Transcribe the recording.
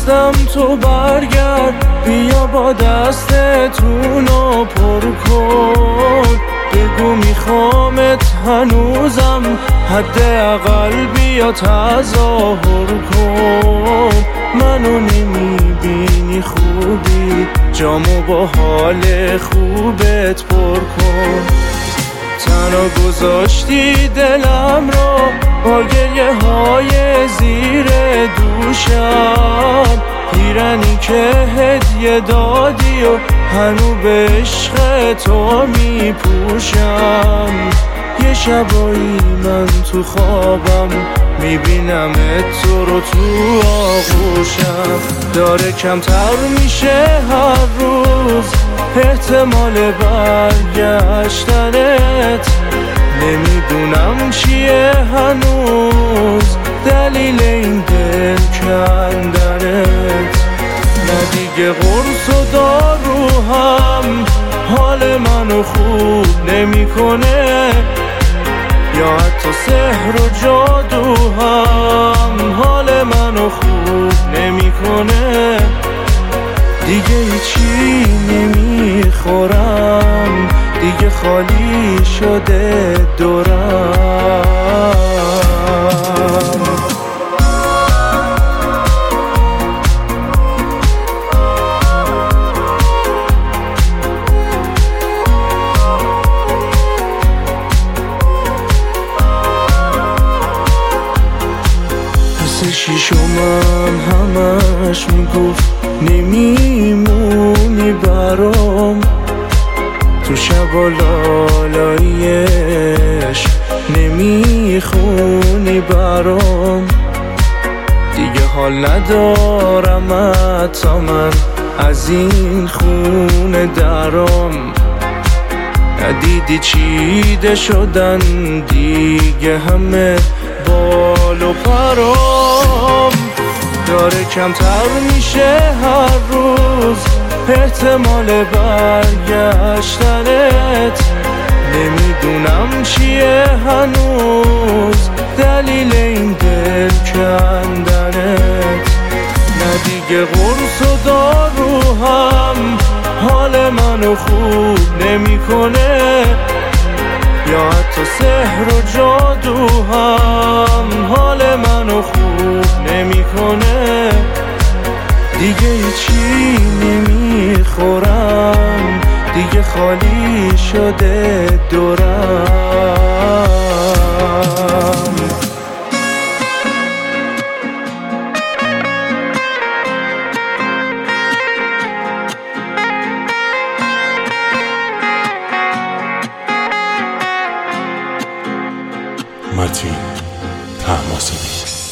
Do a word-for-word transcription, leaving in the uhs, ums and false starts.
دستم تو برگرد، بیا با دستتونو پر کن. بگو میخوامت هنوزم، حداقل بیا تظاهر کن. منو نمیبینی خوبی، جامو با حال خوبت پر کن. تنها گذاشتی دلم رو با گریه های زیر دوشم، پیرنی که هدیه دادی و هنو به عشق تو میپوشم. یه شبایی من تو خوابم میبینم تو رو تو آغوشم. داره کمتر میشه هر روز احتمال برگشتنت، نمیدونم چیه هنوز دلیل این دل کندنت. نه دیگه قرص و دارو هم حال منو خوب نمیکنه، یا حتی سحر و جادو هم حال منو خوب نمیکنه. دیگه هیچی نمیخورم، دیگه خالی شده دورم. حس شیشمم همش میگفت نمیمونی برام، تو شب و لالاییش نمیخونی برام. دیگه حال ندارم حتی من از این خونه درام. ندیدی چیده شدن دیگه همه بال و پرام. داره کمتر میشه هر روز احتمال برگشتنت، نمیدونم چیه هنوز دلیل این دل کندنت. نه دیگه قرص و دارو هم حال منو خوب نمیکنه، یا حتی سحر و جادو هم حال منو خوب نمیکنه. دیگه هیچی نمیخورم، دیگه خالی شده دورم. متین طهماسبی.